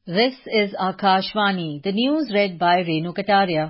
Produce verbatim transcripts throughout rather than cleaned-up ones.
This is Akashvani, the news read by Renu Kataria.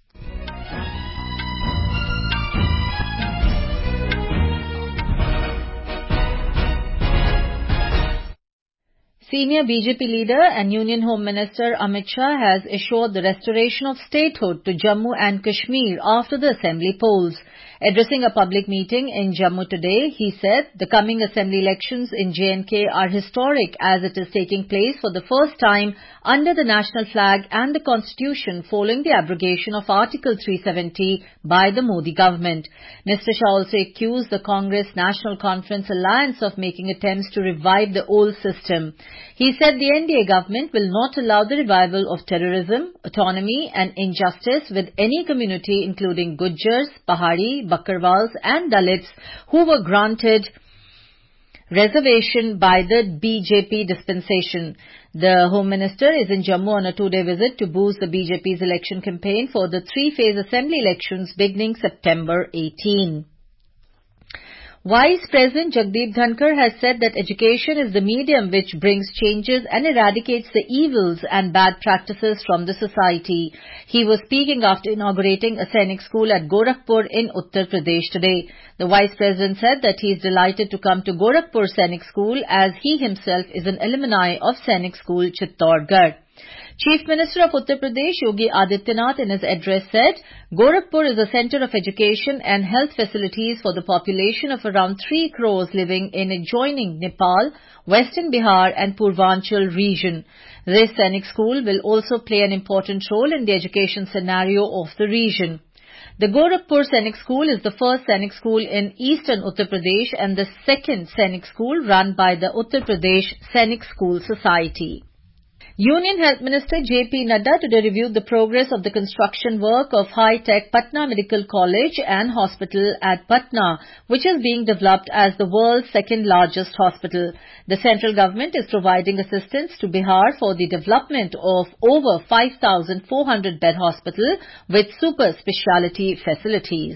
Senior B J P leader and Union Home Minister Amit Shah has assured the restoration of statehood to Jammu and Kashmir after the assembly polls. Addressing a public meeting in Jammu today, he said the coming assembly elections in J and K are historic as it is taking place for the first time under the national flag and the constitution following the abrogation of Article three seventy by the Modi government. Mister Shah also accused the Congress National Conference Alliance of making attempts to revive the old system. He said the N D A government will not allow the revival of terrorism, autonomy and injustice with any community including Gujjars, Pahari, Bakarwals and Dalits who were granted reservation by the B J P dispensation. The Home Minister is in Jammu on a two-day visit to boost the B J P's election campaign for the three-phase assembly elections beginning September eighteenth. Vice President Jagdeep Dhankar has said that education is the medium which brings changes and eradicates the evils and bad practices from the society. He was speaking after inaugurating a Sainik school at Gorakhpur in Uttar Pradesh today. The Vice President said that he is delighted to come to Gorakhpur Sainik School as he himself is an alumni of Sainik School Chittorgarh. Chief Minister of Uttar Pradesh Yogi Adityanath in his address said, Gorakhpur is a centre of education and health facilities for the population of around three crores living in adjoining Nepal, Western Bihar and Purvanchal region. This Sainik school will also play an important role in the education scenario of the region. The Gorakhpur Sainik School is the first Sainik school in eastern Uttar Pradesh and the second Sainik school run by the Uttar Pradesh Sainik School Society. Union Health Minister J P Nadda today reviewed the progress of the construction work of high-tech Patna Medical College and Hospital at Patna, which is being developed as the world's second largest hospital. The central government is providing assistance to Bihar for the development of over five thousand four hundred bed hospital with super speciality facilities.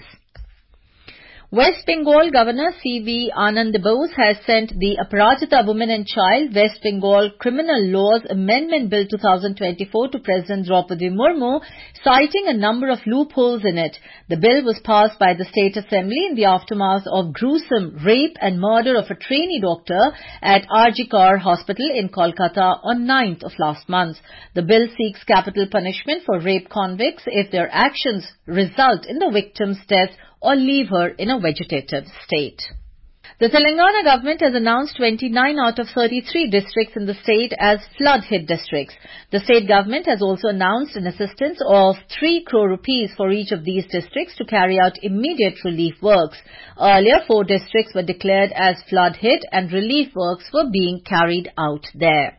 West Bengal Governor C V Anand Bose has sent the Aparajita Women and Child West Bengal Criminal Laws Amendment Bill twenty twenty-four to President Draupadi Murmu, citing a number of loopholes in it. The bill was passed by the State Assembly in the aftermath of gruesome rape and murder of a trainee doctor at R G Kar Hospital in Kolkata on ninth of last month. The bill seeks capital punishment for rape convicts if their actions result in the victim's death or leave her in a vegetative state. The Telangana government has announced twenty-nine out of thirty-three districts in the state as flood-hit districts. The state government has also announced an assistance of three crore rupees for each of these districts to carry out immediate relief works. Earlier, four districts were declared as flood-hit and relief works were being carried out there.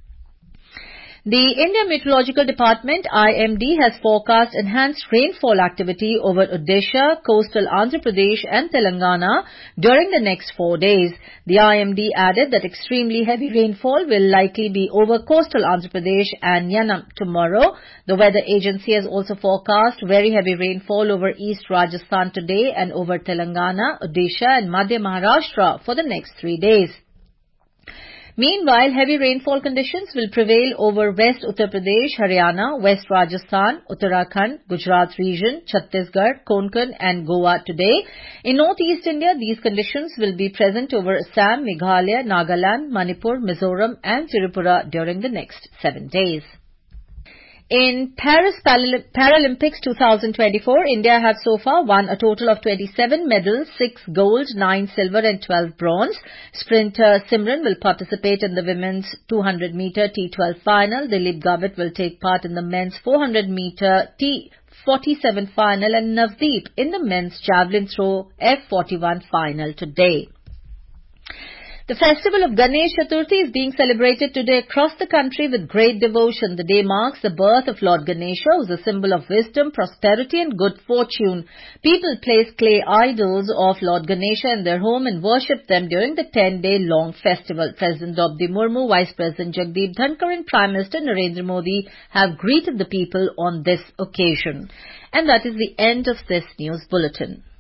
The Indian Meteorological Department I M D has forecast enhanced rainfall activity over Odisha, coastal Andhra Pradesh and Telangana during the next four days. The I M D added that extremely heavy rainfall will likely be over coastal Andhra Pradesh and Yanam tomorrow. The weather agency has also forecast very heavy rainfall over East Rajasthan today and over Telangana, Odisha and Madhya Maharashtra for the next three days. Meanwhile, heavy rainfall conditions will prevail over West Uttar Pradesh, Haryana, West Rajasthan, Uttarakhand, Gujarat region, Chhattisgarh, Konkan and Goa today. In Northeast India, these conditions will be present over Assam, Meghalaya, Nagaland, Manipur, Mizoram and Tripura during the next seven days. In Paris Paralympics twenty twenty-four, India have so far won a total of twenty-seven medals, six gold, nine silver and twelve bronze. Sprinter Simran will participate in the women's two hundred meter T twelve final. Dilip Gavit will take part in the men's four hundred meter T forty-seven final and Navdeep in the men's javelin throw F forty-one final today. The festival of Ganesh Chaturthi is being celebrated today across the country with great devotion. The day marks the birth of Lord Ganesha, who is a symbol of wisdom, prosperity and good fortune. People place clay idols of Lord Ganesha in their home and worship them during the ten-day long festival. President Draupadi Murmu, Vice President Jagdeep Dhankar and Prime Minister Narendra Modi have greeted the people on this occasion. And that is the end of this news bulletin.